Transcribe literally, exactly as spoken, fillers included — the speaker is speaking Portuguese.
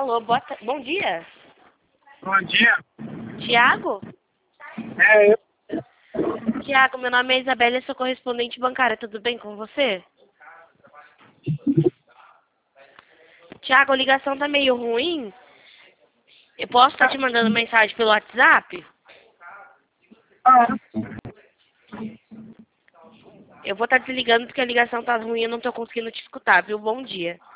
Alô, boa ta- bom dia. Bom dia. Tiago? É, eu. Tiago, meu nome é Isabela, eu sou correspondente bancária, tudo bem com você? Tiago, a ligação tá meio ruim. Eu posso estar te mandando mensagem pelo WhatsApp? Ah, Eu vou estar desligando porque a ligação tá ruim e eu não tô conseguindo te escutar, viu? Bom dia.